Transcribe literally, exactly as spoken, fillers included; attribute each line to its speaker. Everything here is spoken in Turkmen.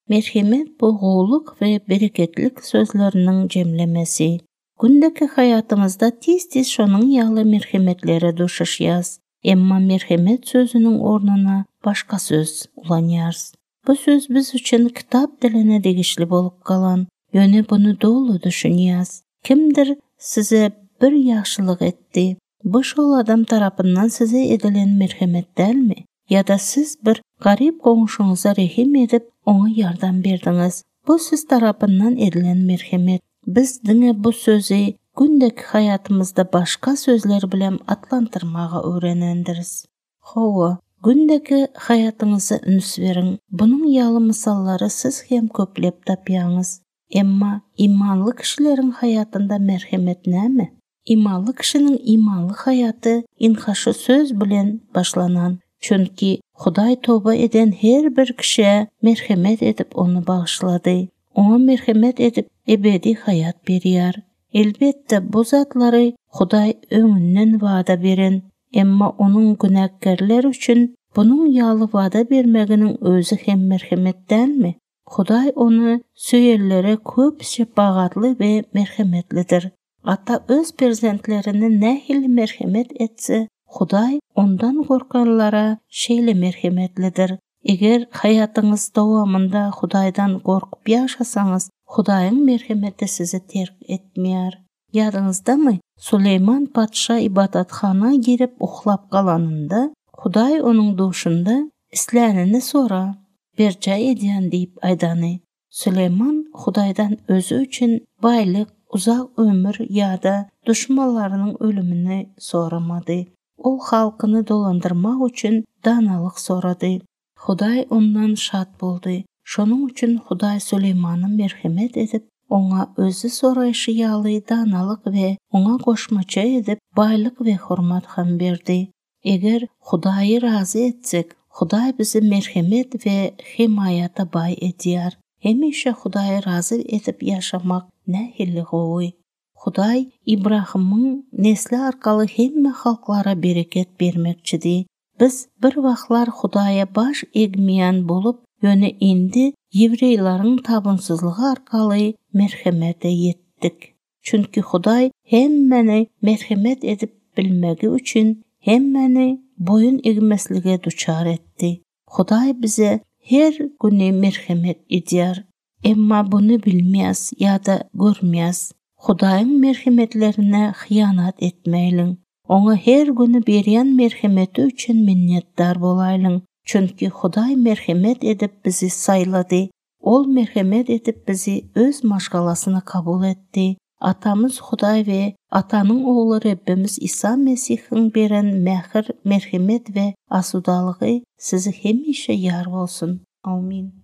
Speaker 1: merhamet bu go'luk ve bereketlik sözlerinin cemlemesi. Gündeki hayatımızda tiz-tiz şonun ýaly merhametlere duşuşýas. Emma merhamet sözünün ornuna başka söz ulanýarys. Bu söz biz üçin kitap diline degişli bolup galan. Ýöne bunu dolu düşünýäs. Kimdir size bir ýaşylyk etdi? Bu şol adam tarapyndan size edilen merhamet dälmi? Ya-da siz bir garip goňşuňyza rehim edip oňa ýardam berdiňiz. Bu siz tarapyndan edilen merhamet. Biz diňe bu sözi gündeki hayatımızda başka sözler bilen atlantyrmaga öwrenendiriz. Howa, gündeki hayatyňyza üns beriň. Bunun ýaly mysallary siz hem köplep tapýaňyz. Emma imanly kişilerin hayatında merhamet näme? İmanly kişinin imanly hayaty inhaşy söz bilen başlanan. Çünki Hudaý toba eden her bir kişiye merhamet edip onu bağışlady. Ona merhamet edip ebedi hayat berýär. Elbette bu zatlary Hudaý öňünden wada beren, emma onun günahkarlar üçin bunun ýaly wada bermeginiň özü hem merhametdenmi? Hudaý onu söýerlere köpçe bagatly we merhametlidir. Ata öz perzentlerini nähili merhamet etse, Hudaý ondan gorkanlara şeýle merhametlidir. Eger hayatyňyz dowamında Hudaýdan gorkup ýaşasaňyz, Hudaýyň merhameti sizi terk etmeýär. Ýadyňyzdamy? Suleyman patşa ibadatxana girip uhlap galanynda, Hudaý onuň duşunda islänini sora, berja edýän diýip aýdany. Suleyman Hudaýdan özü üçin baýlyk, uzak ömür ýa-da düşmanlarynyň ölümini soramady. Ol halkyny dolandyrmak üçin danalyk sorady. Hudaý ondan şat boldy. Şonuň üçin Hudaý Suleymana merhamet edip, oňa özü soraýşy ýaly danalyk we oňa goşmaça edip baýlyk we hormat ham berdi. Eger Hudaýy razy etsek, Hudaý bizi merhamet we himayata baý edýär. Hemişe Hudaýy razy etip ýaşamak nähili gowy. Hudaý İbrahim'in nesli arkaly hemme halklara bereket bermekçidi. Biz bir wagtlar Hudaýa baş egmeýän bolup, ýöne indi Ýewreýlaryň tabunsuzlygy arkaly merhamete ýetdik. Çünki Hudaý hemmeni merhamet edip bilmegi üçin hemmeni boyun egmeslige duçar etdi. Hudaý bize her güni merhamet edýär. Emma bunu bilmeýäs ýa-da görmeýäs. Hudaýyň merhametlerine hyýanat etmeýliň. Oňa her güni berýän merhameti üçin minnetdar bolaýlyň. Çünki Hudaý merhamet edip bizi saýlady. Ol merhamet edip bizi öz maşgalasyna kabul etdi. Atamız Hudaý we atanyň ogly Rabbimiz İsa Mesihiň beren mähir, merhamet we asudalygy sizi hemişe ýar bolsun. Amin.